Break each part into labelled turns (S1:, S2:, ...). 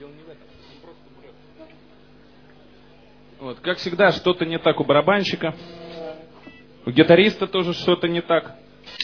S1: Вот, как всегда, что-то не так у барабанщика. У гитариста тоже что-то не так.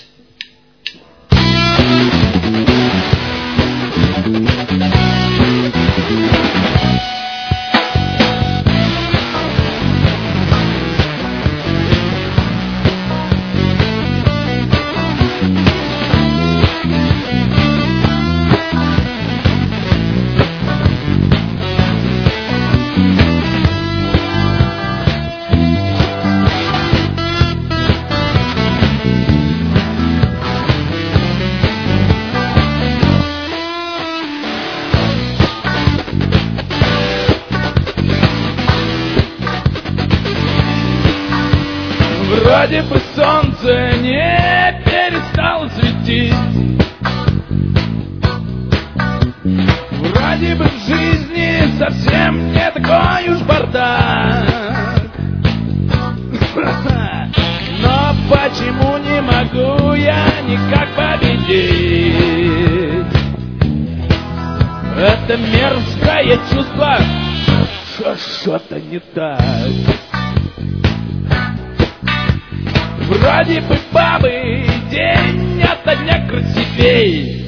S2: Вроде бы солнце не перестало светить, вроде бы в жизни совсем не такой уж бардак. Но почему не могу я никак победить это мерзкое чувство, что что-то не так? Вроде бы бабы день ото дня красивей,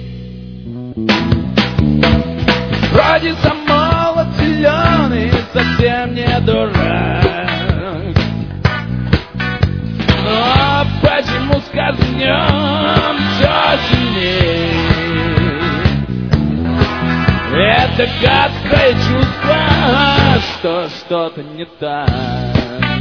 S2: вроде сам молод зеленый, совсем не дурак. Но почему с каждым днем все сильней это гадкое чувство, что что-то не так?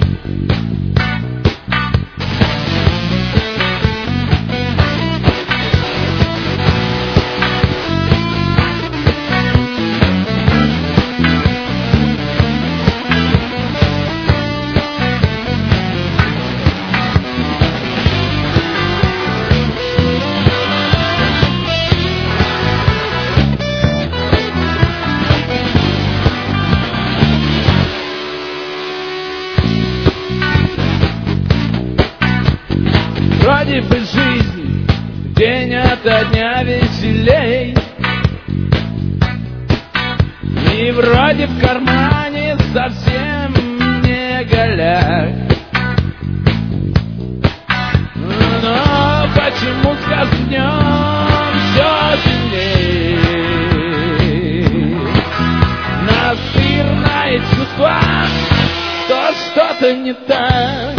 S2: Вроде бы жизнь день ото дня веселей, и вроде в кармане совсем не голяк. Но почему с каждым днем все сильней настырное чувство, что что-то не так?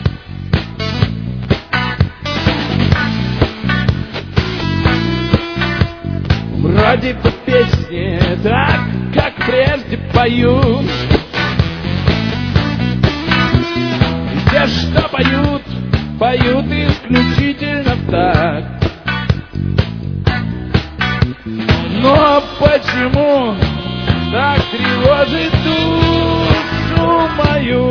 S2: Вроде бы песни так, как прежде поют, все, что поют, поют исключительно так. Но почему так тревожит душу мою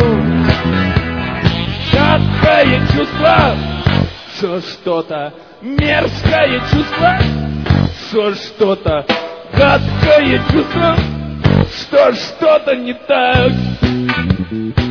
S2: гадкое чувство, что что-то мерзкое чувство, что что-то гадкое чувство, что что-то не так?